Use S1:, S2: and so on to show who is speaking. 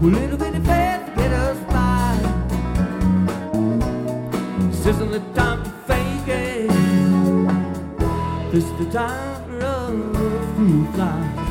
S1: With a little bit of faith to get us by. This isn't the time to fake it. This is the time to run, fly.